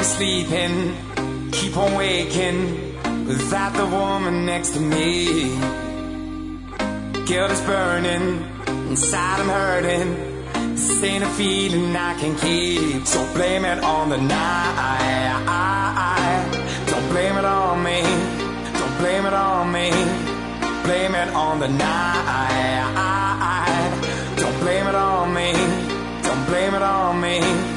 sleeping, keep on waking without the woman next to me. Guilt is burning, inside I'm hurting. This ain't a feeling I can keep. So blame it on the night. Don't blame it on me. Don't blame it on me. Blame it on the night. Don't blame it on me. Don't blame it on me.